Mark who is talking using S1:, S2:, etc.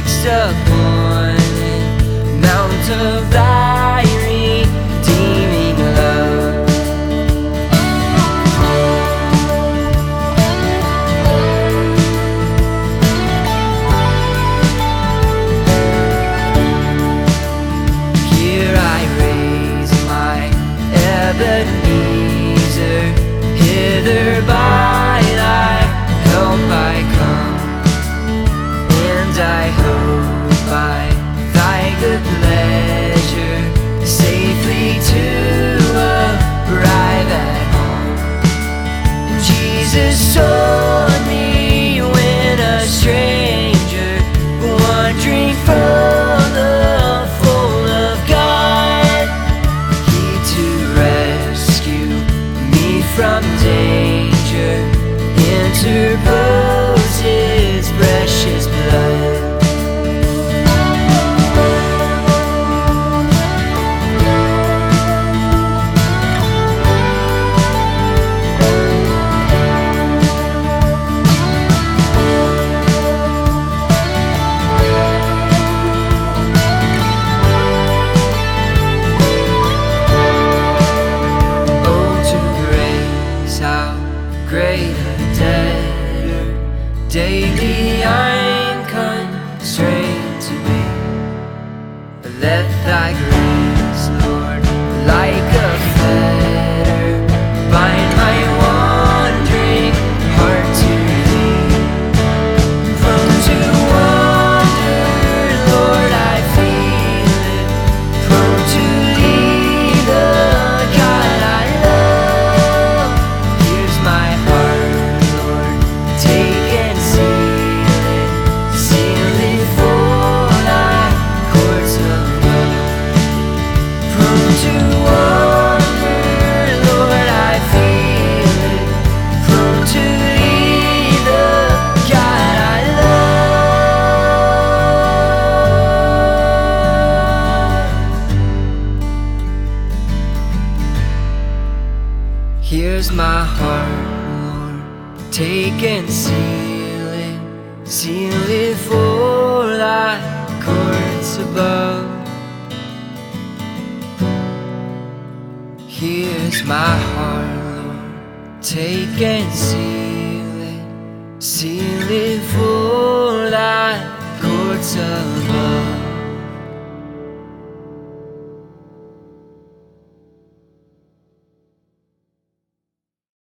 S1: fixed upon it, mount of thy redeeming love. Here I raise my Ebenezer, hither by thy help I come, and I hope by thy good pleasure safely to arrive at home. And Jesus saw me when a stranger, wandering from the fold of God. He to rescue me from danger interposed his precious blood. Great a debtor daily I'm constrained to be. Let thy grace, Lord, like a fetter, bind my wandering heart to thee. Prone to wander, Lord, I feel it, prone to leave the God I love. Here's my heart, Lord, take and seal it for thy courts above. Prone to wander, Lord, I feel it, prone to leave the God I love. Here's my heart, Lord, take and seal it for thy courts above. Here's my heart, Lord, take and seal